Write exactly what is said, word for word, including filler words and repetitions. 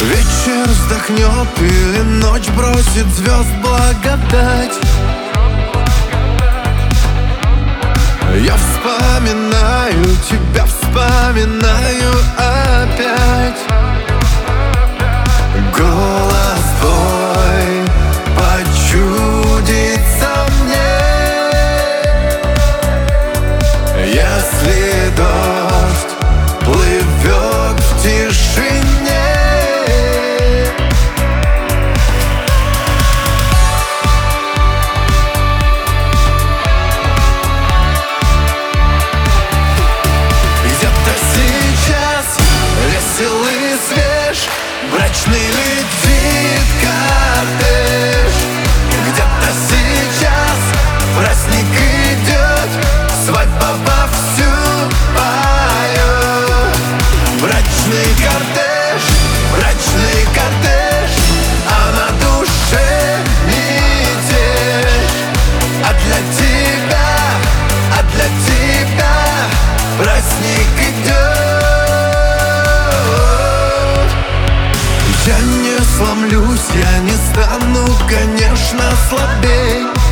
Вечер вздохнет или ночь бросит звезд благодать. Я вспоминаю тебя, вспоминаю опять. Голос твой почудится мне, если дождь плывет в тишине. Где-то сейчас весел и свеж брачный летит кортеж. Где-то сейчас праздник идет, свадьба вовсю поет. Брачный кортеж, брачный кортеж, а на душе метель. А для тебя, а для тебя праздник идет. Я не сломлюсь, я не стану, конечно, слабей.